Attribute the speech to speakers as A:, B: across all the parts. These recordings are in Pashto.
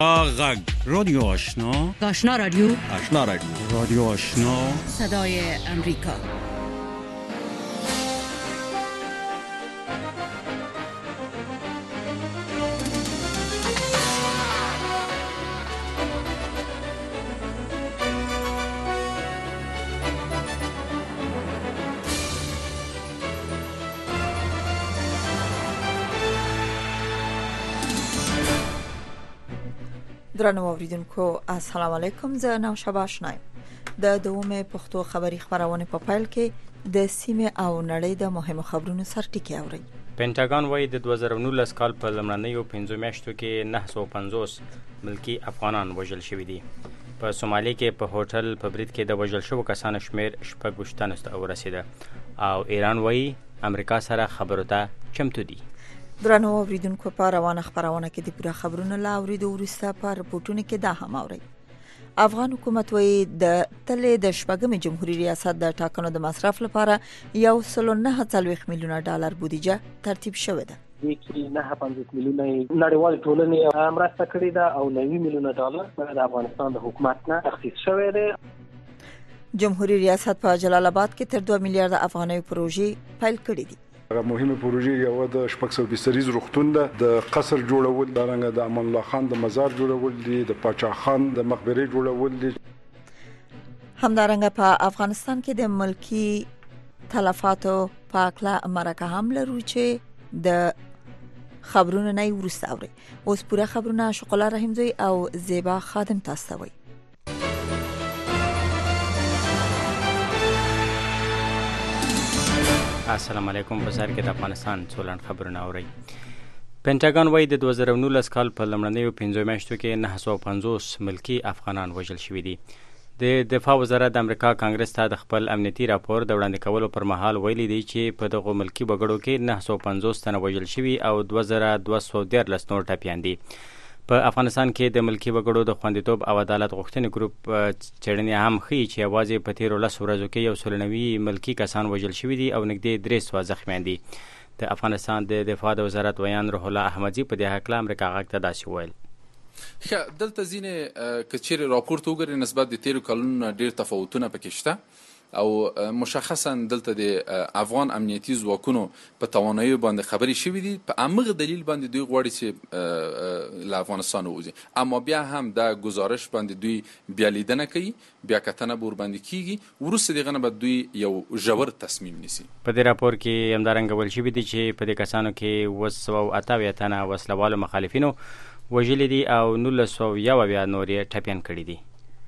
A: غږ رادیو آشنا،
B: آشنا رادیو،
A: آشنا رادیو، رادیو آشنا،
B: صدای امریکا.
C: درنو اوریدونکو السلام علیکم. زه نوشابه آشنا یم. د دومره پښتو خبری خبرونه په فایل کې د سیمه او نړۍ د مهمو خبرونو سرټکی اوري.
D: پینټاګان وايي د 2019 کال په لمړنیو 5 میاشتو کې 950 ملکی افغانان وژل شوي دي. په سومالي کې په هوټل په برید کې د وژل شوو کسانو شمیر 6 ته ورسیده او ایران وايي امریکا سره خبرو ته چمتو دي.
C: درنو اوریدونکو په روانه خبرونه کې د پوره خبرونو لا اوریدو ورسته په رپورټونو کې دا هم اوري. افغان حکومت وايي د تلې د شپږمې جمهوریت ریاست د ټاکنو د مصرف لپاره 1.9 میلیونه ډالر بودیجه ترتیب شوې ده.
E: کې 950 میلیونه نړیوال ټولنې مرسته کړې ده او 90 میلیونه ډالر د افغانستان د حکومت نه تخصیص شوی دی.
C: جمهوریت ریاست په جلال آباد کې تر 2 میلیارډ افغانۍ پروژې پیل کړې دي.
F: مهمه پروژه یو د شپږ بستریز روغتون ده، د قصر جوړول، د رنګ د امان الله خان د مزار جوړول دي، د پاچا خان د مقبره جوړول دي.
C: همدارنګه په افغانستان کې د ملکی تلفاتو په اړه مرکه هم لرو چې د خبرونو نه ورسته اوري. اوس پوره خبرونه شغله رحیمزوی او زیبا خادم تاسو وي.
D: السلام علیکم. په سر کې د افغانستان څولن خبرونه اوري. پینټاګان وايي د 2019 کال په لمړنیو 5 میاشتو کې 950 ملکی افغانان وژل شوي دي. د دفاع وزارت د امریکا کانګرس ته د خپل امنیتي راپور د وړاندې کولو پر مهال ویلي دی چې په دغه ملکی وګړو کې 950 تنه وژل شوي او 2213 نور ټپیان دي. په افغانستان کې د ملکی وګړو د خوندیتوب او عدالت غوښتنې ګروپ چړنې هم ښیي چې یوازې په تیرو 10 ورځو کې 190 ملکی کسان وژل شوي دي او نږدې 300 زخمیان دي. د افغانستان د دفاع د وزارت ویان روح الله احمدی په دې هکله امریکا غږ ته داسې وویل:
G: دلته ځینې کچېرې راپورټ وګورئ نسبت د تیرو کلونو ډېر تفاوتونه پکې شته او مشخصا دلته د افغان امنیتي ځواکونو په توانایي باندې خبرې شوې دي. په امغه دلیل باندې دوی غواړي چې له افغانستان ووځي، اما بیا هم دا گزارش باندې دوی بیا لیدنه کوي، بیا کتنه به ورباندې کیږي، وروسته دغه نه به دوی یو ژور تصمیم نیسي.
D: په دې راپور کې همدارنګه ویل شوي دي چې په دې کسانو کې 288 تنه وسلوالو مخالفینو وژلي دي او 1901 نور یې ټپیان کړي دي.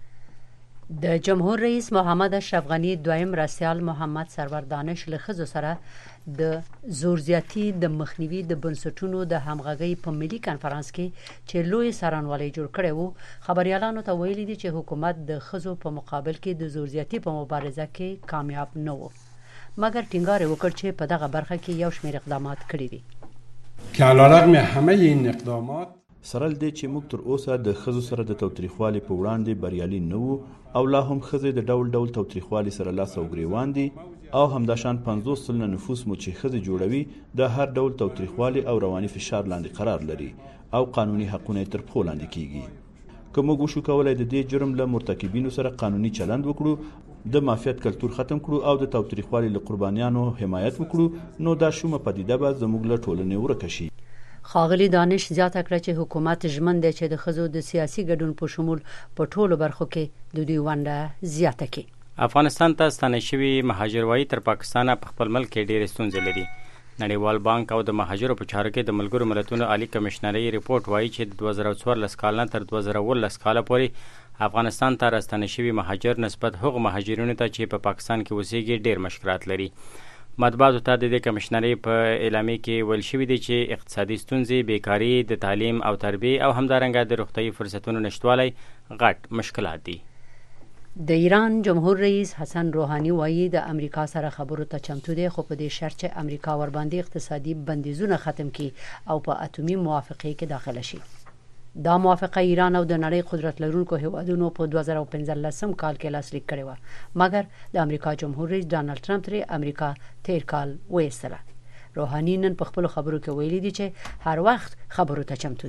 B: د جمهور رئیس محمد اشرف غنی دویم رئیسال محمد سرور دانش له ښځو سره د زور زیاتی د مخنیوي د بنسټونو د همغږۍ په ملي کانفرنس کې چې لوی سرانوالی جوړ کړی وو، خبريالانو ته ویلي دي چې حکومت د ښځو په مقابل کې د زور زیاتی په مبارزه کې کامیاب نه و، مګر ټینګار وکړ چې په دغه برخه کې یو شمېر اقدامات کړي دي.
H: که علیرغم همه این اقدامات
I: سرل دی چې موږ تر اوسه د ښځو سره د تاوتریخوالي په وړاندې بریالي نه وو او لا هم ښځې د ډول ډول تاوتریخوالي سره لاس او ګریوان دي او همداشان 50 سلنه نفوس مو چې ښځې جوړوي د هر ډول تاوتریخوالي او رواني فشار لاندې قرار لري او قانوني حقونه تر پښو لاندې کیږي. که موږ وشو کولای د دې جرم له مرتکبینو سره قانوني چلند وکړو، د مافیات کلتور ختم کړو او د تاوتریخوالي له قربانیانو حمایت وکړو، نو دا شومه پدیده به زموږ له ټولنې ورکه شي.
B: ښاغلي دانش زیاته کړه چې حکومت ژمن دی چې د ښځو د سیاسي ګډون په شمول په ټولو برخو کې د دوی ونډه زیاته کړي.
D: افغانستان ته ستانه شوي مهاجر وايي تر پاکستانه په خپل ملک کې ډېرې ستونزې لري. نړیوال بانک او د مهاجرو په چارو کې د ملګرو ملتونو عالی کمشنري ریپورت وايي چې د 2014 کال نه تر 2019 کال پورې افغانستان ته راستنه شوي مهاجر نسبت هغو مهاجرینو ته چې په پاکستان کې اوسېږي ډېر مشکلات لري. مطبوعاتو ته د دې کمشنري په اعلامیه کې ویل شوي دي چې اقتصادي ستونزې، بیکاري، د تعلیم او تربیې او همدارنګه د روغتیايي فرصتونو نشتوالی غټ مشکلات دي.
B: د ایران جمهور رئیس حسن روحانی وایي د امریکا سره خبرو ته چمتو دی، خو په دې شرط چې امریکا ورباندې اقتصادي بندیزونه ختم کړي او په اتومي موافقه کې داخله شي. دا موافقه ایران او د نړۍ قدرت لرونکو هیوادونو په 2015 کال کې لاسلیک کړې و، مګر د امریکا جمهور رئیس ډانلډ ټرمپ ترې امریکا تیر کال وایستله. روحانی نن په خپل خبرو کې ویلي دي چې هر وخت خبرو ته چمتو دي.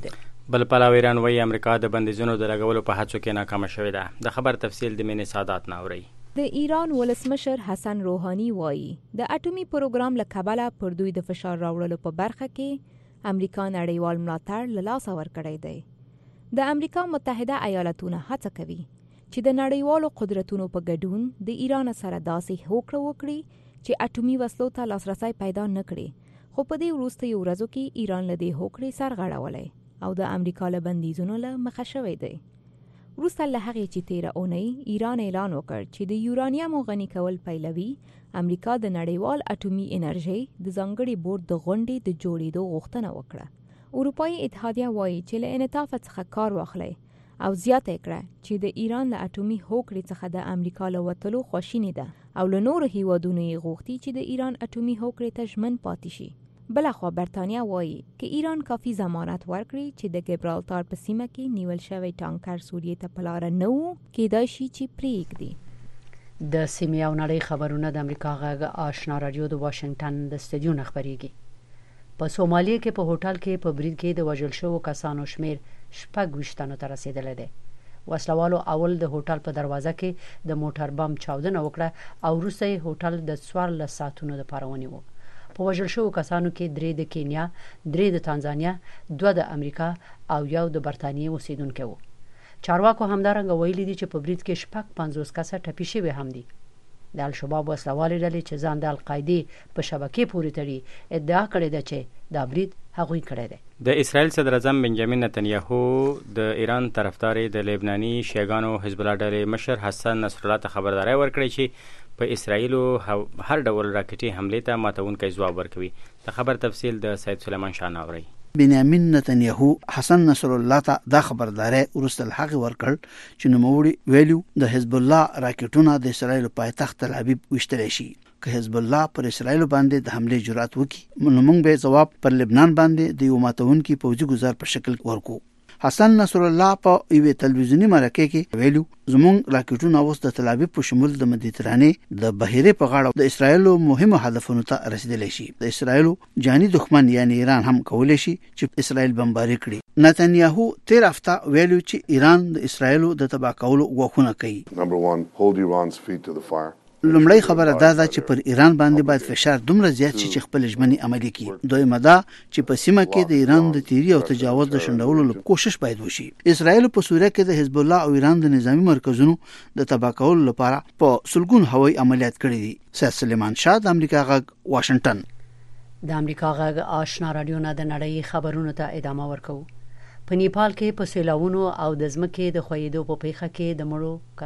D: بل پلوی ایران وایي امریکا د بندیزونو د لګولو په هڅو کې ناکامه شوې ده. د خبر تفصیل د مینې سادات نه اوري.
J: د ایران ولسمشر حسن روحانی وایي د اټومي پروګرام له کبله پر دوی د فشار راوړلو په برخه کې امریکا نړیوال ملاتړ له لاسه ورکړی دی. د امریکا متحده ایالاتونه هڅه کوي چې د نړیوالو قدرتونو په ګډون د ایران سره داسې هوکړه وکړي چې اټومي وسلو ته لاسرسی پیدا نه کړي، خو په دې وروستیو ورځو کې ایران له دې هوکړې سرغړولی او د امریکا له بندیزونو له مخه شوی دی. وروسته له هغې چې تیره اونۍ ایران اعلان وکړ چې د یورانیمو غني کول پیلوي، امریکا د نړیوال اټومي انرژۍ د ځانګړي بورډ د غونډې د جوړېدو غوښتنه وکړه. اروپایي اتحادیه وایي چې له انعطاف څخه کار واخلي او زیاته کړه چې د ایران له اټومي هوکړې څخه د امریکا له وتلو خواشینې ده او له نورو هیوادونو یې غوښتي چې د ایران اټومي هوکړې ته ژمن پاتې شي. بلخوا برتانیا وایي که ایران کافي ضمانت ورکړي چې د ګبرالتار په سیمه کې نیول شوی ټانکر سوریې ته په لاره نه وو، کېدای شي چې پرېږدي.
B: د سیمې او نړۍ خبرونه د امریکا غږ آشنا رادیو د واشنگټن د استودیو نه خبرېږي. په سومالیا کې په هوټل کې په برید کې د وژل شوو کسانو شمیر 26 تنو ته رسیدلی دی. وسلوالو اول د هوټل په دروازه کې د موټر بم چاودنه وکړه او وروسته یې هوټل د 14 ساعتونو لپاره ونیو. په وژل شوو کسانو کې 3 د کینیا، 3 د تانزانیا، 2 د امریکا او 1 د برتانیې اوسیدونکي وو. چارواکو همدارنګه ویلي دي چې په برید کې 50 کسه ټپي شوي هم دي. د الشباب وسلوالې ډلې چې ځان د القاعدې په شبکې پورې تړي ادعا کړې ده چې دا برید هغوی کړی دی.
D: د اسرائیل صدر اعظم بنجامین نتنیاهو د ایران طرفداري د لبناني شیعاګانو حزب الله ډلې مشر حسن نصر الله ته خبرداری ورکړی چې په اسرائیلو هر ډول راکټي حملې ته ماتونکی ځواب ورکوي. د خبر تفصیل د سید سلیمان شاه نه اوري.
K: بنیامین نتنیاهو حسن نصر الله ته دا خبرداری وروسته له هغې ورکړ چې نوموړي ویلو د حزب الله راکټونه د اسرائیلو پایتخت تل ابیب ویشتلی شي. که حزب الله پر اسرائیلو باندې د حملې جرأت وکړي نو موږ به ځواب پر لبنان باندې د یو ماتونکي پوځي ګزار په شکل ورکو. حسن نصر الله په یوې تلویزیوني مرکه کې ویلو زموږ راکټونه اوس د تل ابیب په شمول د مدیترانې د بحیرې په غاړه د اسرائیلو مهمو هدفونو ته رسیدلی شي. د اسرائیلو جاني دښمن یعنی ایران هم کولی شي چې اسرائیل بمباري کړي. نتنیاهو تیر هفته ویلو چې ایران د اسرائیلو د تباه کولو غوښتنه کوي.
L: Number 1, hold Iran's feet to the fire.
K: لومړی خبره دا ده چې پر ایران باندې باید فشار دومره زیات شي چې خپل ژمنې عملي کړي. دویمه دا چې په سیمه کې د ایران د تیری او تجاوز د شنډولو کوشش باید وشي. اسرائیل په سوریه کې د حزب الله او ایران د نظامی مرکزونو د تباه کولو لپاره په سلګون هوایي عملیات کړي دي. سید سلیمان شاه د امریکا غږ واشنگټن.
B: د امریکا غږ آشنا رادیو نه د نړۍ خبرونو ته ادامه ورکوو. په نیپال کې په سیلاونو او د ځمکې د ښویېدو په پیښه کې د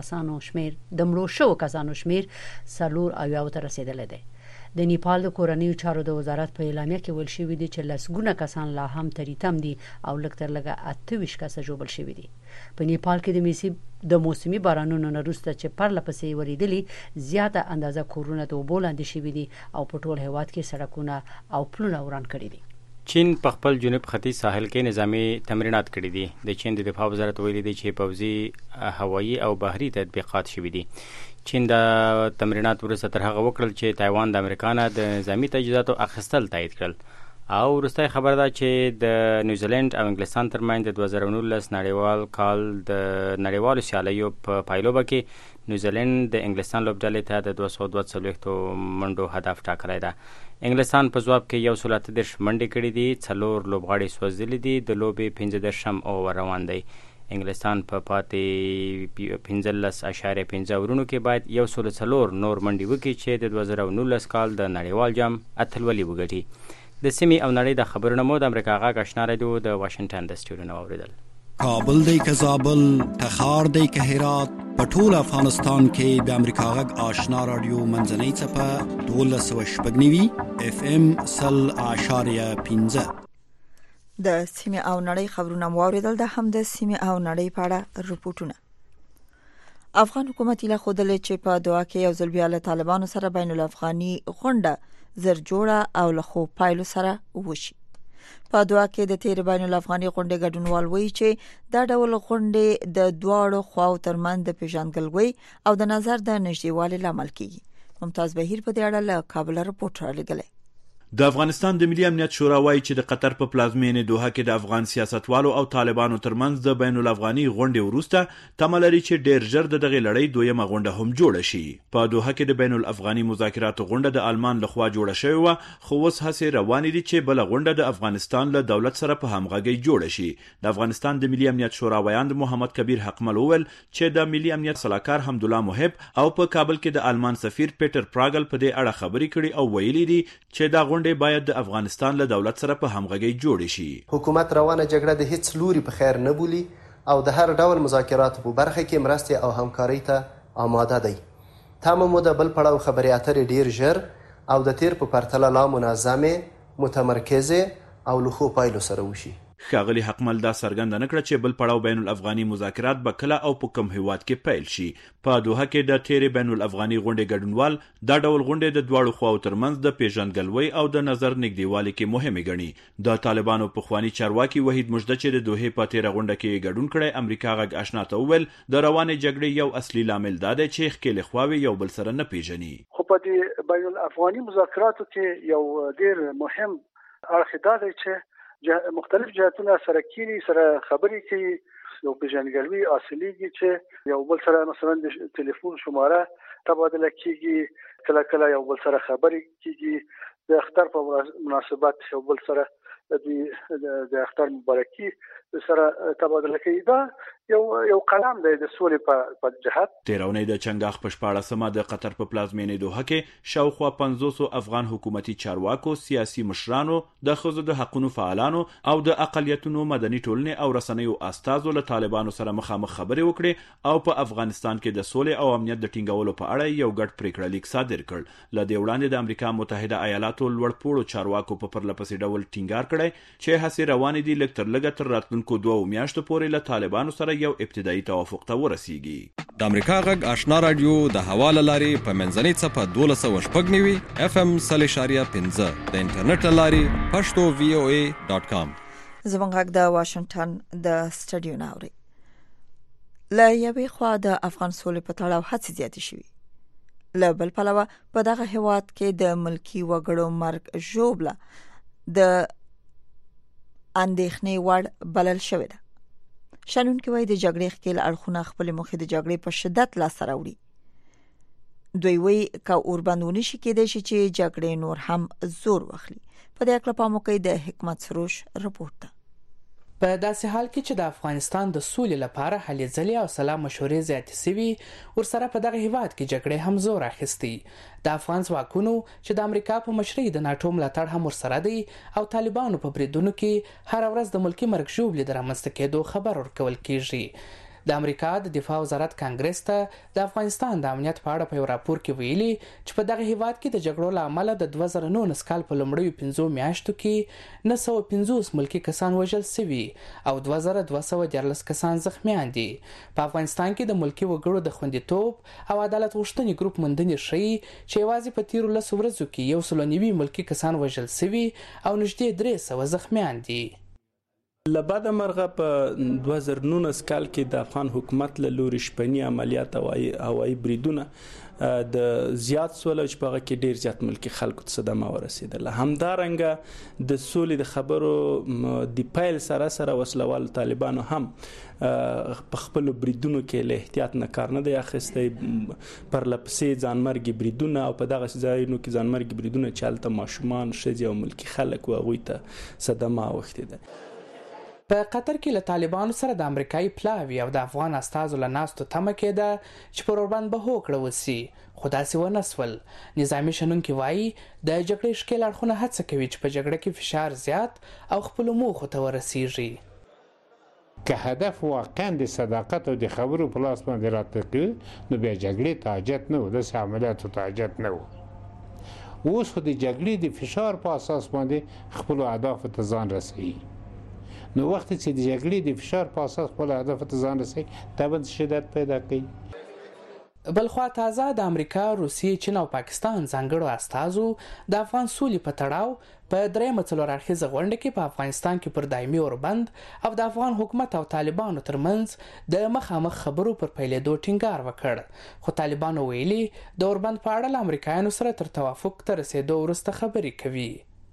B: مړو شوو کسانو شمیر 4 ته رسیدلی دی. د نیپال د کورنیو چارو د وزارت په اعلامیه کې ویل شوي دي چې لسګونه کسان لا هم تریتم دي او لږ تر لږه 28 کسه ژوبل شوي دي. په نیپال کې د موسمي بارانونو نه وروسته چې پرله پسې وریدلي زیاته اندازه کورونه د اوبو لاندې شوي دي او په ټول هیواد کې سړکونه او پلونه وران کړي دي.
D: چین په خپل جنوب ختیځ ساحل کې نظامی تمرینات کړي دي. د چین د دفاع وزارت ویلي دی چې پوځي هوایي او بحري تطبیقات شوي دي. چین د تمرینات وروسته تر هغه وکړل چې تایوان د امریکا نه د نظامی تجهیزاتو اخیستل تایید کړل او وروستی خبر ده چې د نیوزیلند او انګلستان ترمنځ د 2019 نړیوال کال د نړیوالو سیالیو په پایلوبه کې نیوزیلند د انګلستان لوبډلې ته د 242 منډو هدف ټاکلی ده. انګلستان په ځواب کې 130 منډې کړي دي، 4 لوبغاړي سوځلي دي، د لوبې 15 اوور روان دی. انګلستان په پاتې 15.5 اورونو کې باید 104 نور منډې وکړي چې د 2019 کال د نړیوال جام اتلولي وګټي. د سیمې او نړۍ د خبرونو مو د امریکا غږ آشنا رادیو د واشنگټن د سټوډیو نه واوریدل.
A: کابل دی که زابل، تخار دی که هرات، په ټول افغانستان کې د امریکا غږ آشنا رادیو منځنۍ څپه 1290 FM 0.15.
C: د سیمې او نړۍ خبرونه واوریدل. د هم د سیمې او نړۍ په اړه رپورټونه. افغان حکومت له خودل چې په دعا کې یو ځل بیا له طالبانو سره بین الافغاني غونډه زر جوړه او له خو پایلو سره وشي. په دعا کې د تیر بین الافغاني غونډې ګډونوال وایي چې دا ډول غونډې د دواړو خواو ترمنځ د پیژندګلوۍ او د نظر د نږدېوالي لامل کیږي. ممتاز بهیر په دې اړه له کابل رپورټ راغلی.
I: د افغانستان د ملي امنیت شورا وایي چې د قطر په پلازمینې دوحه کې د افغان سیاستوالو او طالبانو ترمنځ د بین الافغاني غونډې وروسته تمه لري چې ډیر ژر د دغې لړۍ دویمه غونډه هم جوړه شي. په دوحه کې د بین الافغاني مذاکراتو غونډه د آلمان لخوا جوړه شوې وه، خو اوس هڅې روانې دي چې بله غونډه د افغانستان له دولت سره په همغږۍ جوړه شي. د افغانستان د ملي امنیت شورا ویاند محمد کبیر حقمل وویل چې د ملي امنیت سلاکار حمدالله محب او په کابل کې د آلمان سفیر پیټر پراګل په دې اړه خبرې کړي او ویلي دي چې دا غونډې باید د افغانستان له دولت سره په همغږۍ جوړې شي.
M: حکومت روانه جګړه د هیڅ لوري په خیر نه بولي او د هر ډول مذاکراتو په برخه کې مرستې او همکارۍ ته آماده دی. تمه مو د بل پړاو خبرې اترې ډیر ژر او د تیر په پرتله لا منظمې، متمرکزې او له ښو پایلو سره وشي.
I: ښاغلي حقمل دا څرګنده نه کړه چې بل پړاو بین الافغاني مذاکرات به کله او په کوم هیواد کې پیل شي. په دوحه کې د تیرې بین الافغاني غونډې ګډونوال دا ډول غونډې د دواړو خواو ترمنځ د پیژندګلوۍ او د نظر نږدېوالي کې مهمې ګڼي. د طالبانو پخواني چارواکي وحید مجده چې د دوحې په تیره غونډه کې ګډون کړی امریکا غږ آشنا ته وویل د روانې جګړې یو اصلي لامل دا دی چې ښکېلې خواوې یو بل سره نه پیژني.
N: خو په دې بین الافغاني مذاکراتو کې یو ډیر مهم اړخ دا دی چې مختلف جهتونه سره کینی سره خبرې کوي، یو پیژندګلوي حاصلېږي چې یو بل سره مثلا د ټلیفون شماره تبادله کیږي، کله کله یو بل سره خبرې کیږي، د اختر په مناسبت یو بل سره د اختر مبارکي سره تبادله کوي. دا یو قلم دی د سولې په جهت.
I: تېره اونۍ د چنګاښ په 14مه د قطر په پلازمینې دوحه کې شاوخوا 500 افغان حکومتي چارواکو، سیاسي مشرانو، د ښځو د حقونو فعالانو او د اقلیتونو مدني ټولنې او رسنیو استازو له طالبانو سره مخامخ خبرې وکړې او په افغانستان کې د سولې او امنیت د ټینګولو په اړه یو ګډ پریکړه لیک صادر کړ. له دې وړاندې د امریکا متحده ایالاتو لوړپوړو چارواکو په پرلپسې ډول ټینګار کړی چې هڅې روانې دي لږ تر لږه تر راتلونکو 2 میاشتو پورې له طالبانو سره یو ابتدایي توافق ته ورسیږي.
O: د امریکا غږ آشنا رادیو د حواله لارې په منځنۍ څپه 12.15 FM 0.15 د انټرنیټ لارې pashto.voa.com.
C: زموږ غږ د واشنگټن د سټډیو ناوري. لا یوې خوا د افغان سولې په تړاو هڅې زیاتې شوې، له بل پلوه په دغه هیواد کې د ملکی وګړو مرګ ژوبله د اندېښنې وړ بلل شوې ده. شنونکي وایي د جګړې ښکېل اړخونه خپل موخې د جګړې په شدت لاسته راوړي. دوی وایي که اوربند ونه شي کېدای شي چې جګړې نور هم زور واخلي. په دې اړه پام وکړئ د حکمت سروش رپورټ ته.
P: په داسې حال کې چې د افغانستان د سولې لپاره هلې ځلې او سلا مشورې زیاتې سوي، ورسره په دغه هیواد کې جګړې هم زور اخیستی. د افغان ځواکونو چې د امریکا په مشرۍ د ناټو ملاتړ هم ورسره دی او طالبانو په بریدونو کې هر ورځ د ملکی مرګ ژوبلې د رامنځته کېدو خبر ورکول کیږي. د امریکا د دفاع وزارت کانګرس ته د افغانستان د امنیت په اړه په یو راپور کې ویلي چې په دغه هیواد کې د جګړو له امله د 2019 کال په لومړیو 15 میاشتو کې 950 ملکی کسان وژل شوي او 2214 کسان زخمیان دي. په افغانستان کې د ملکی وګړو د خوندیتوب او عدالت غوښتنې ګروپ موندنې ښيي چې یوازې په تیرو 10 ورځو کې 190 ملکی کسان وژل شوي او نږدې 300 زخمیان دي.
Q: لبعد مرغه په 2019 کال کې د افغان حکومت له لوري شپنی عملیات او هوایي بریدونه د زیات سول چې په هغه کې ډیر زیات ملکی خلکو ته صدمه ورسېدله. همدارنګه د سولې د خبرو د پیل سره وسلوال طالبانو هم په خپل بریدونو کې له احتیاط نه کار نه دی اخیستی، پر لپسې ځانمرګي بریدونه او په دغه ځایونو کې ځانمرګي بریدونه چې هلته ماشومان، ښځې او ملکی خلک و هغوی ته صدمه اوښتې ده.
P: په قطر کې له طالبانو سره د امریکایي پلاوي او د افغان استازو له ناستو تمه کېده چې پر اوربند به هوکړه وسي، خو داسې ونه سول. نظامي شنونکي وایي د جګړې ښکېل اړخونه هڅه کوي چې په جګړه کې فشار زیات او خپلو موخو ته ورسیږي.
R: که هدف واقعا د صداقت او د خبرو په لاس باندې راتګ نو بیا جګړې ته حاجت نه و، داسې عملیاتو ته حاجت نه و. اوس خو د جګړې د فشار په اساس باندې خپلو اهدافو ته ځان رسوي. نو وخت چې د جګړې د فشار په اساس خپل هدف ته ځان رسوي طبعا شدت پیدا کوي.
P: بلخوا تازه د امریکا، روسیې، چین او پاکستان ځانګړو استازو د افغان سولې په تړاو په درېیمه څلور اړخیزه غونډه کې په افغانستان کې پر دایمي اوربند او د افغان حکومت او طالبانو ترمنځ د مخامخ خبرو پر پیلېدو ټینګار وکړ. خو طالبانو ویلي د اوربند په اړه له امریکایانو سره تر توافق ته رسېدو وروسته خبرې کوي.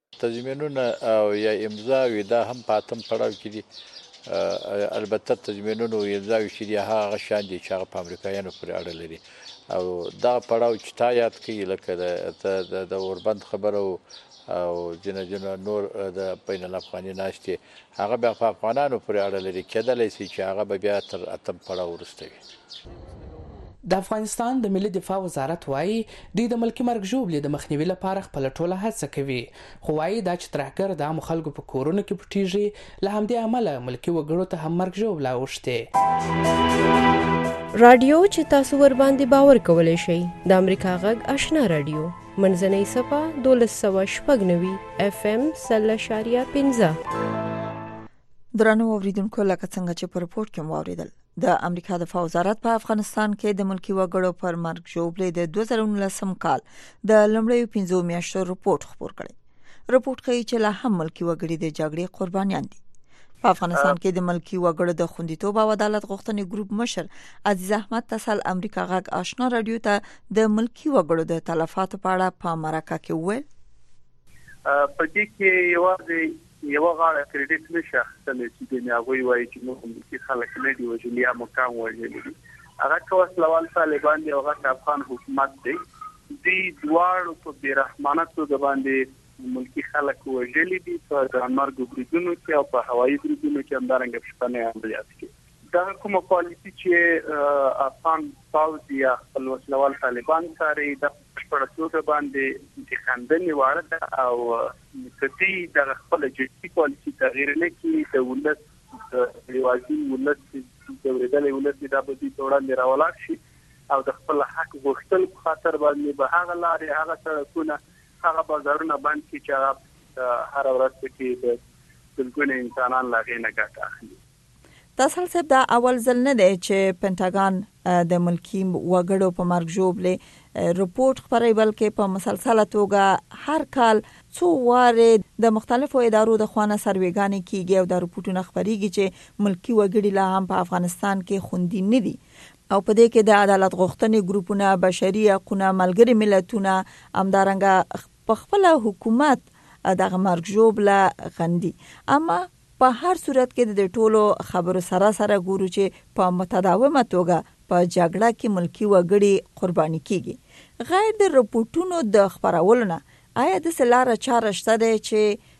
S: تضمینونه او یا امضا وي دا هم په اتم پړاو کې دي. البته تضمینونه او امضا وي چې دي هغه شان دي چې هغه په امریکایانو پورې اړه لري او دا پړاو چې تا یاد کوي لکه د اوربند خبره او ځینې نور د بین الافغاني ناشتې هغه بیا په افغانانو پورې اړه لري، کېدلی شي چې هغه به بیا تر اتم پړاو وروسته وي.
P: د افغانستان د ملي دفاع وزارت وایي دوی د ملکي مرګ ژوبلې د مخنیوي لپاره خپله ټوله هڅه کوي، خو وایي دا چې ترهګر د عامو خلکو په کورونو کې پټیږي، له همدې امله ملکي وګړو ته هم مرګ ژوبله اوښتې.
T: رادیو چې تاسو ور باندې باور کولی شئ د امریکا غږ آشنا رادیو منځنۍ صفه 1296 FM 0.15.
C: درنو اوریدونکو لکه څنګه چې په رپورټ کې مو اوریدل د امریکا دفاع وزارت په افغانستان کې د ملکی وګړو پر مرګ ژوبلې د 2019 کال د لومړیو 15 میاشتو رپورټ خبر کړی. رپورټ ښیي چې لا هم ملکی وګړي د جګړې قربانیان دي. په افغانستان کې د ملکی وګړو د خوندیتوب او عدالت غوښتنې ګروپ مشر عزیز احمد تسل امریکا غږ آشنا رادیو ته د ملکی وګړو د تلفاتو په اړه په مرکه کې وویل.
U: په دې کې یو غاړه کریډټ نشه اخیستلی چې د هغوی وایي چې موږ ملکي خلک نه دي وژلي یا مقام وژلي دي. هغه که وسلوال طالبان دي او هغه افغان حکومت دی، دوی دواړو په بېرحمانه توګه باندې ملکی خلک وژلي دي په ګرانمارګو بریدونو کې او په هوایي بریدونو کې همدارنګه په شپنۍ عملیات کې. دا کومه پالیسي چې افغان پوځ یا خپل وسلوال طالبان کاري د بشپړه توګه باندې د خندنې وړ ده او کدی د خپل جدي پالیسي تغیر نه کړي د ولس د ریواجي ولس د ورېدلې ولس د ابدي وړاندې راولاړ شي او د خپل حق غوښتل په خاطر باندې به هغه لارې هغه سړکونه هغه بازارونه بند کړي چې هغه هر ورځ کې د ټولګونه انسانان لاغې نه ګټه اخلي.
C: تاسو صاحب دا اول ځل نه دی چې پینټاګان د ملکی وګړو په مرګ ژوبلې رپورټ خبري، بلکې په مسلسله توګه هر کال څو واره د مختلفو ادارو د خوانه سروېګانې کیږي او د رپورټونو خبريږي چې ملکی وګړي لا هم په افغانستان کې خوندي نه دي او په دې کې د عدالت غوښتنې ګروپونه، بشري حقوقونه، ملګري ملتونه همدارنګه په خپل حکومت دغه مرګ ژوبله غندي. اما په هر صورت کې د ټولو خبرو سره ګورو چې په متداومه توګه په جګړه کې ملکی وګړي قرباني کیږي. غیر د رپورټونو د خبرولو نه آیا د سلاره چاره شته دی چې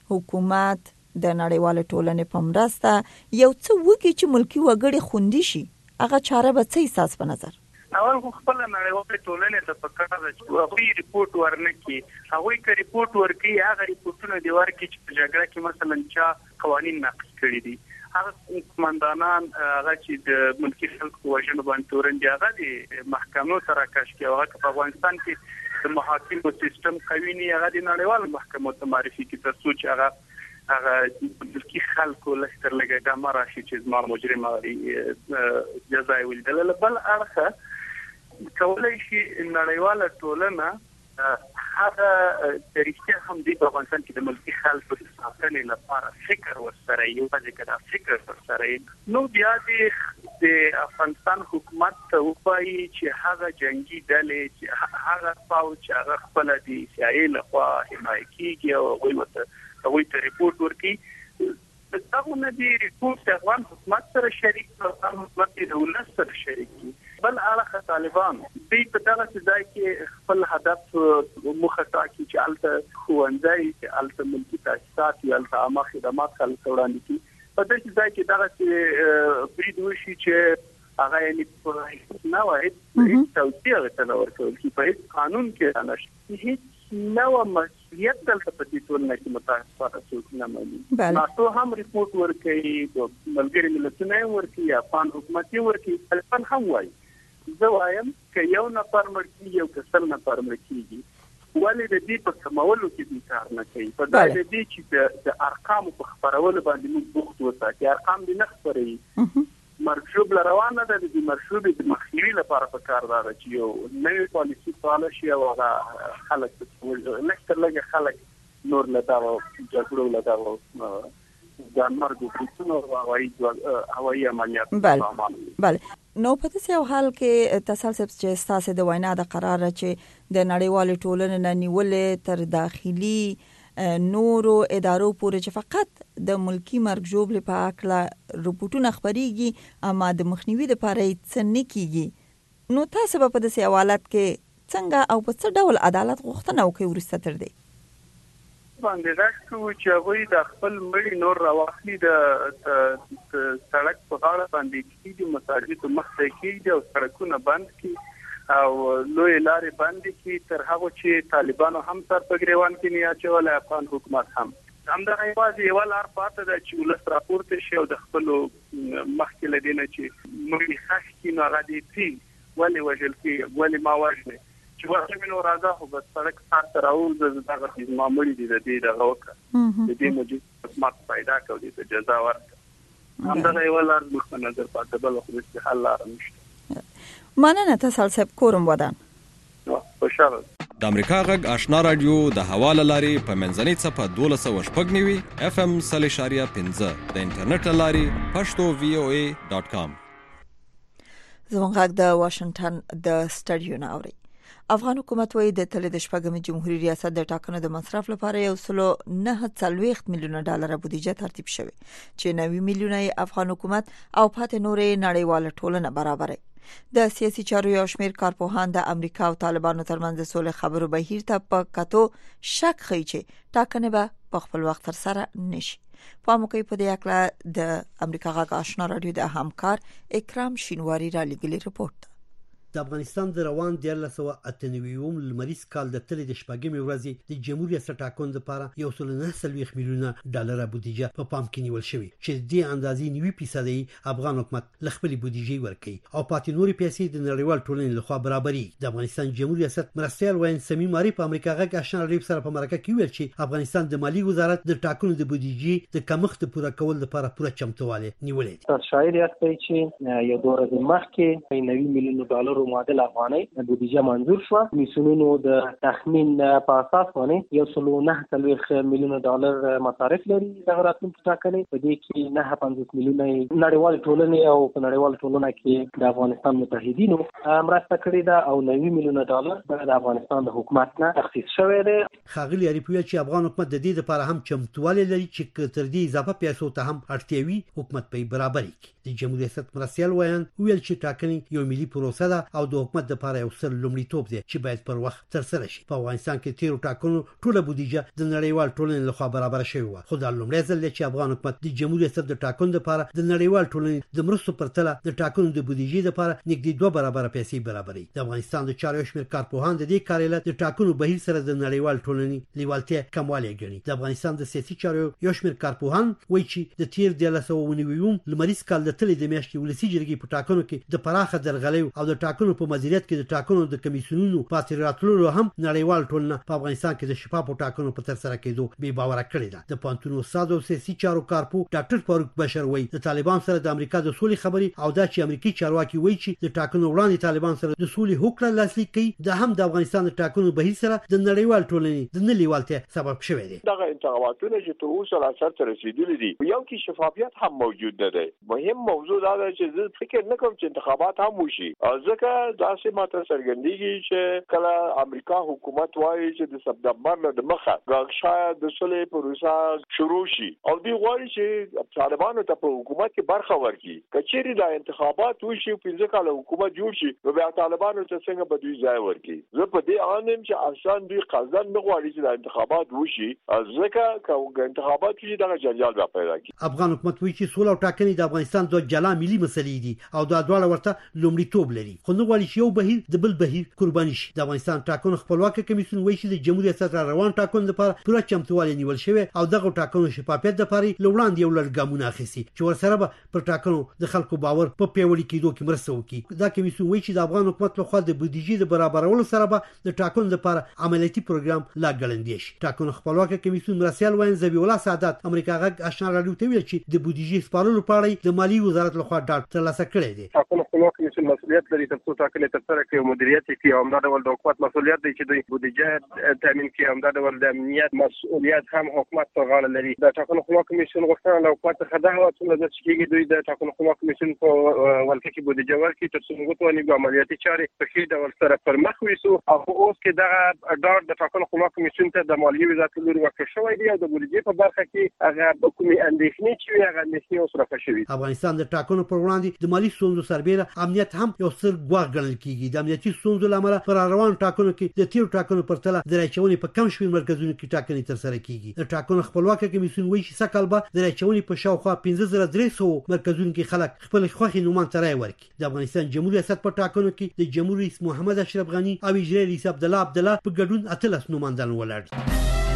C: حکومت د نړیوال ټولنې په مرسته یو څه وکړي چې ملکی وګړي خوندي شي؟ هغه چاره به څه اساس په نظر؟
U: اول خپل نړیوال ټولنې ته پکار ده چې هغوی ریپورټ ورنکړي. هغوی که ریپورټ ورکړي هغه ریپورټونه دی ورکړي چې په جګړه کې مثلا چا قوانین نقض کړي دي، هغه قومندانان هغه چې د ملکي خلکو وژنو باندې تورن دي هغه د محکمو سره کش کوي. هغه په افغانستان کې د محاکمو سیستم قوي نه، هغه د نړیوال محکمو ته معرفي کوي تر څو چې هغه ملکي خلکو لستر لګي د مراشي چې زما مجرم جزای ولدل. بل اړخه کولای شي نړیواله ټولنه هغه طریقې هم دی په افغانستان کې د ملکي خلکو د ساتنې لپاره فکر ورسره یو ځکه فکر ورسره نو بیا د افغانستان حکومت ته وایي چې هغه جنگي ډلې چې هغه پاوچ هغه خپل د سیاسي لخوا حمایت کیږي او هغوی ته ریپورټ ورکړي. دغه نه دی ریپورټ د افغان حکومت سره شریک او حکومت د ولس سره شریک دي. بل اړخ طالبان دوی په دغه ځای کې خپل هدف مخه ټاکي چې الته ښوونځي، الته ملکي تاسیسات یا الته عامه خدمات خلک وړاندې کړي. په دې ځای کې دغه برید وشي چې هغه یې نه وایي توصیه ته ورکول کی په قانون کې نشته. هیڅ نو مسؤلیت دلته په دې ټولنه کې متاسفانه څوک نه مانی. ناتو هم ریپورټ ورکړي، ملګري ملتونه ورکړي، افغان حکومت ورکړي، طالبان هم وایي. زه وایم که یو نفر مړ کیږي او که سل نفر مړ کیږي ولې د دې په کمولو کې دوی کار نه کوي؟ په ځای د دې چې د ارقامو په خپرولو باندې موږ بوخت وساتي، ارقام دې نه خپروي. مرګ ژوبله روانه ده، د مرګ ژوبلې د مخنیوي لپاره پکار ده چې یو نوې پالیسي فعاله شي او هغه خلک لږ تر لږه خلک نور له دغو جګړو له دغو د مرګ بریدونو او هوایي عملیاتو
C: بله. نو په داسې یو حال کې تسلسل چې ستاسو د وینا د قراره چې د نړیوال ټولنې نه نیولې تر داخلي نورو ادارو پورې چې فقط د ملکی مرګ جوړ په اکلا رپورټونه خبريږي اما د مخنیوي لپاره څه نه کیږي نو تاسو په دې حوالات کې څنګه او په څه ډول عدالت غوښتنه وکړي ورسته تر دې
U: باندې راځو چې هغه د خپل مړی نور راوخلي د سړک په غاړه باندې کیږي مساجد مخته کیږي او سړکونه بند کیږي او لوی لارې باندې کی تر هغه چې طالبانو هم سر په ګریوان کې نه اچول افغان حکومت هم همدا ایوازي یو لار پاتې د چې ولس راپورته شي او د خپل مخکې لدینه چې مړي خاص کې نه غادي تي ولی وجل کې ولی ما واجنه چې ورته مینو راځه خو بس سړک سره راوځي دغه چې معمولی دي د دې دغه وکړه د دې موجود خدمات پیدا کوي د جزا ورکړه همدا یو لار مخ نظر پاتې بل خو د حل لار نشته
C: مننه تاسو سب کوم ودان
U: خوشاله
O: د امریکا غږ آشنا رادیو د حواله لاري په منځنۍ صفه 1290 FM 3.15 د انټرنیټ لاري pashto.voa.com
C: زموږ غږ د واشنگټن د سټډیو نه اوري افغان حکومت وایي د تل د شپږم جمهوریت ریاست د ټاکنو د مصرف لپاره 1.9 میلیون ډالر بودیجه ترتیب شوی چې 9 میلیونه افغان حکومت او پاتې نورې نړیواله ټولنه برابرې د سیاسي چارو یو شمېر کارپوهان د امریکا او طالبانو ترمنځ د سولې خبرو بهیر ته په کتو شک کوي چې ټاکنې به په خپل وخت تر سره نشي په موقع په دې اړه د امریکا غږ آشنا رادیو د همکار اکرام شینواری را لګلی رپورت
E: د افغانستان د روان 1998 لمریز کال د تل د شپږمې ورځې د جمهوریت ریاست ټاکنو لپاره 1.9 میلیونه ډالر بودیجه په پام کې نیول شوی چې د اندازې 9% افغان حکومت لخپل بودیجه ورکړي او پاتې نوري پیسې د نړیوال ټولنې لخوا برابري د افغانستان جمهوریت ریاست مرستيال وین سمي ماري په امریکا غږ آشنا رادیو سره په مرکه کې ویل چې افغانستان د مالی وزارت د ټاکنو د بودیجه د کمښت پوره کول لپاره پوره چمتواله نیولې
V: تر شاعر یاستي چې یو دوره د مخکې 9 میلیون ډالر معادل افغاني بودیجه منظور شو میسونونو د تخمین په اساس باندې 1.9 میلیون ډالر مصارف لري د راتلونکو ټاکنې په دې کې 9.5 میلیون نړیوال ټولنې او په نړیوال ټولنه کې د افغانستان متحدینو مرسته کړې ده او 9 میلیون ډالر د افغانستان د حکومت نه تخصیص شوی دی
E: خاغلی اریپویا چې افغان حکومت د دې لپاره هم چمتواله لري چې تر دې اضافه پیسو ته هم اړتیاوي حکومت په برابرۍ کې د جمهوریت ریاست مرستيال ویل چې ټاکنې یو ملي پروسه ده او د حکومت لپاره یو سر لومړیتوب دی چې باید پر وخت تر سره شي په افغانستان کې تیرو ټاکنو ټوله بودیجه د نړیوال ټولنې لخوا برابر شوی و خو د لومړي ځل چې افغان حکومت د جمهوریت ریاست د ټاکنو لپاره د نړیوال ټولنې د مرستو پرتله د ټاکنو د بودیجې لپاره نږدې 2 برابر پیسې برابري د افغانستان د چارو شمیر کارپوهان د دې کار علت د ټاکنو بهیر سره د نړیوال ټولنې لیوالتیا کموالی ګڼي د افغانستان د سیاسي چارو یو شمیر کارپوهان وایي چې د تیر 1990 لمریز کال د تلې د میاشتې ولسی جرګې په ټاکنو کې د پراخه درغلۍ او د ټاکنو په مدیریت کې د ټاکنو د کمیسیونونو پاتې راتللو هم نړیوال ټولنه په افغانستان کې د شفافو ټاکنو په تر سره کېدو بې باور کړی ده د پانتونو ساده سیاسي چارو کارپو ډاکټر فاروق بشر وایي د طالبان سره د امریکا د سولې خبري او د امریکای چارواکي وایي چې د ټاکنو وړاندې طالبان سره د سولې هوکړه لاسلیک کړي د هم د افغانستان د ټاکنو بهیر سره د نړیوال ټولنې د نلیوالته سبب شوی دی
W: دغه انتخاباتونه چې تر اوسه لا سره رسیدلي دي یو کې شفافیت هم موجود نه دی مهم موضوع دا ده چې زه فکر نه کوم چې انتخابات هم وشي ځکه داسې ماته څرګندېږي چې کله امریکا حکومت وایي چې د سپتمبر نه د مخه شاید د سولې پروسه شروع شي او دوی غواړي چې طالبانو ته په حکومت کې برخه ورکړي کچېری د انتخابات وشي 15 کال حکومت جوړ شي نو بیا طالبانو ته څنګه به دوی ځای ورکړي زه په دې اړه چې آسان دوی قصدن نه غواړي چې د انتخابات وشي ځکه که انتخابات وشي دا جنجال به پیدا کړي
E: افغان حکومت وایي چې سوله او ټاکنې د افغانستان د جلا ملي مسلې دي او دا ډول ورته لومړیتوب لري خو نو غواړي چې یو بهیر د بل بهیر قرباني شي د افغانستان ټاکنو خپلواکي کمیسیون وایي چې د جمهوریت ریاست روان ټاکنو لپاره پوره چمتووالی نیول شوی او دغه ټاکنو شفافیت لپاره لوړاند یو لړ ګامونه اخیستي چې ورسره به پر ټاکنو د خلکو باور په پیوړی کېدو کې مرسته وکړي دا کمیسیون وایي چې د افغان حکومت لخوا د بودیجې د برابرولو سره به د ټاکنو لپاره عملیاتي پروګرام لا ګړندې شي ټاکنو خپلواکي کمیسیون مرستيال وین زبی الله سعادت امریکا غږ آشنا رادیو ته ویل چې د بودیجې سپارلو په اړه د مالی وزارت لخوا ډاټ ترلاسه کړی دی
X: ټاکنو
F: خپلواک کمیسیون مسؤلیت لري ترڅو ټاکنې ترسره کړي او مدیریت یې کړي. همدا ډول د حکومت مسؤلیت دی چې دوی بودیجه تامین کړي. همدا ډول د امنیت مسؤلیت هم حکومت په غاړه لري. د ټاکنو خپلواک کمیسیون غوښتنه له حکومت څخه دا و چې کېږي دوی د ټاکنو خپلواک کمیسیون په ولکه کې بودیجه ورکړي ترڅو موږ وتوانو عملیاتي چارې په ښه ډول سره پر مخ ویسو. او اوس کې دغه ډاډ د ټاکنو خپلواک کمیسیون ته د مالیې وزارت لوري ورکړل شوی دی او د بودیجې په برخه کې هغه کومې اندېښنې چې هغه اندېښنې اوس رافع شوي.
E: افغانستان د ټاکنو پر وړاندې د مالی ستونزو سربېره امنیت هم یو ستر ګواښ ګڼل کېږي. د امنیتي ستونزو له امله پر روان ټاکنو کې د تیر ټاکنو په پرتله د راچونې په کم شمېر مرکزونو کې ټاکنې ترسره کېږي. د ټاکنو خپلواک کمیسیون وایي چې سږ کال به د راچونې په شاوخوا 15300 مرکزونو کې خلک خپل خوښې نومان ته رایه ورکړي. د افغانستان جمهوریت ریاست په ټاکنو کې د جمهور رئیس محمد اشرف غنی او اجرایي رئیس عبدالله په ګډون 13 نوماندان ولاړ.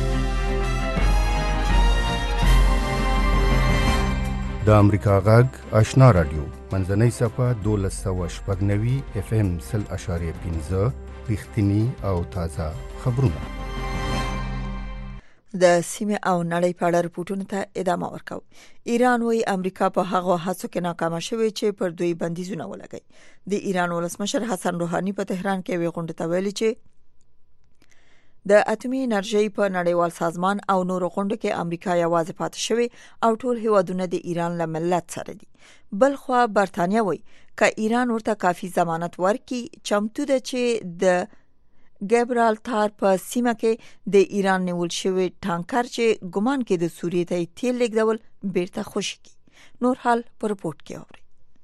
G: د امریکا غږ آشنا رادیو منځنۍ صفه 1290 FM 0.5 رښتینی او تازه خبرونه.
C: د سیمه او نړۍ په اړه رپورټونو ته ادامه ورکاو. ایران وایي امریکا په هغه هڅو کې ناکامه شوې چې پر دوی بندیزونه ولګي. د ایران ولسمشر حسن روحاني په تهران کې وی غونډه ته ویلي چې د اټومي انرژي په نړیوال سازمان او نورو غونډو کې امریکا یوازې پاتې شوی او ټول هیوادونه د ایران له ملت سره دي. بل خو برتانیا وایي ک ایران ورته کافي ضمانت ورکړي چمتو ده چې د ګبرالتار په سیمه کې د ایران نیول شوی ټانکر چې ګمان کې د سوریې ته تیل لیږدول بیرته خوشي کی. نور حال په رپورت کې اوري.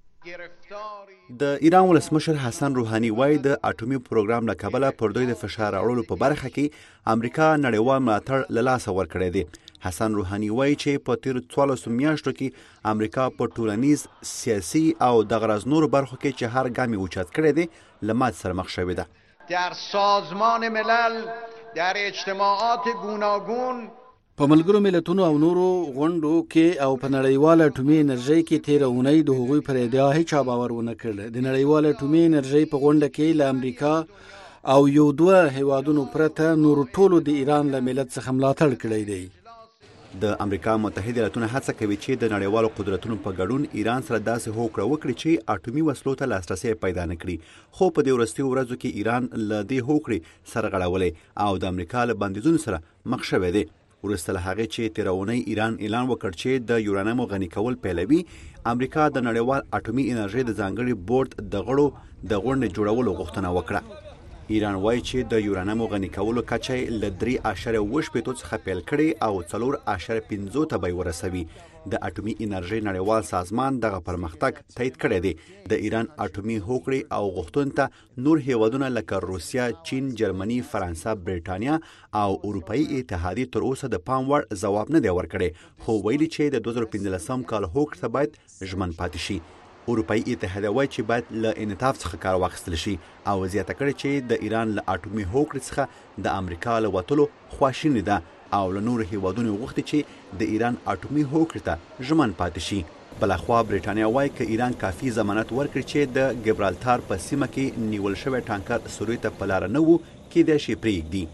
H: د ایران ولسمشر حسن روحاني وایي د اټومي پروګرام له کبله پر دوی د فشار راوړلو په برخه کې امریکا نړیوال ملاتړ له لاسه ورکړی دی. حسن روحاني وایي چې په تیر 14 میاشتو کې امریکا په ټولنیز، سیاسي او د غرض نورو برخو کې چې هر ګام اوچت کړی دی له مات سره مخ شوی ده.
X: در سازمان ملل در اجتماعات گوناگون
Y: په ملګرو ملتونو او نورو غونډو کې او په نړیواله اټومي انرژي کې تیر اونۍ د هغوی پر ادعا هیڅ باور ونه کړل. د نړیواله اټومي انرژي په غونډه کې له امریکا او یو دوه هیوادونو پرته نور ټولو د ایران له ملت څخه ملاتړ کړی دی.
H: د امریکا متحده ایالاتونه هڅه کوي چې د نړیوالو قدرتونو په ګډون ایران سره داسې هوکړه وکړي چې اټومي وسلو ته لاسرسي پیدا نه کړي. خو په دې وروستیو ورځو کې ایران له دې هوکړې سرغړولې او د امریکا له بندیزونو سره مخ شوی دی. ورسته له هغې چې تیر اونۍ ایران اعلان وکړ چې د یورانیم غني کول پیلوي، امریکا د نړیوال اټومي انرژي د ځانګړي بورډ د غړو د غونډې جوړولو غوښتنه وکړه. ایران وایي چې د یورانیم غني کولو کچه له 3.8 څخه پیل کړي او 4.5 ته به ورسوي. د اټومي انرژي نړیوال سازمان دغه پرمختګ تایید کړی دی. د ایران اټومي هوکړې او غوښتنو ته نور هیوادونه لکه روسیا، چین، جرمني، فرانسه، برېټانیا او اروپאי اتحادیه تر اوسه د پام وړ ځواب نه دی ورکړی، خو ویلي چې د 2015 کال هوکړه ته باید ژمن پاتې شي. اروپאי اتحادیه وایي چې باید له انعطاف څخه کار واخیستل شي او زیاته کړې چې د ایران له اټومي هوکړې څخه د امریکا له وتلو خواشینې ده او له نورو هیوادونو غوښتي چې د ایران اټومي هوکړې ته ژمن پاتې شي. بلخوا برېټانیا وایي که ایران کافي ضمانت ورکړي چې د ګبرالتار په سیمه کې نیول شوی ټانکر سوریې ته په لاره نه وو کیدای شي پرېږدي.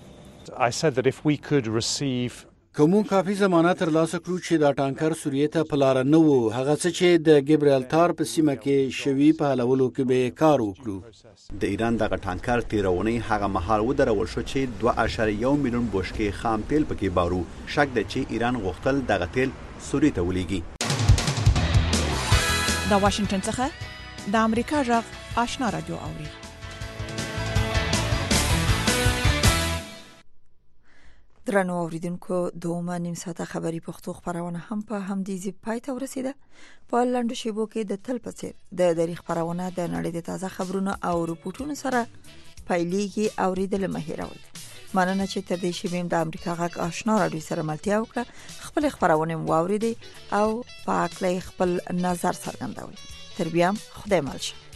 Y: کوم کافي ضمانت ترلاسه کړو چې دا ټانکر سوریې ته په لاره نه وو، هغه څه چې د ګبرالتار په سیمه کې شوي په حلولو کې به کار وکړو.
H: د ایران دغه ټانکر تیر اونۍ هغه مهال ودرول شو چې 2.1 میلیون بوشکې خام تیل پکې بارو. شک ده چې ایران غوښتل دغه تیل سوریې ته ولېږي.
Z: د واشنگټن څخه د امریکا غږ آشنا رادیو اوري.
C: درنو اوریدونکو، دومره نیم ساعته خبری پښتو خبرونه هم په همدې ځای پای ته ورسیده. په لاندو شیبو کې د تل په څیر د دری خبرونه د نړۍ د تازه خبرونو او رپورټونو سره پایلیږي اوریدل مهیروي. مننه چې تر دې شیبې د امریکا غږ آشنا رادیو سره ملتیا وکړه. خپل خبرونه واوریدي او په اړه خپل نظر څرګندوي. تر بیا خدای مل شه.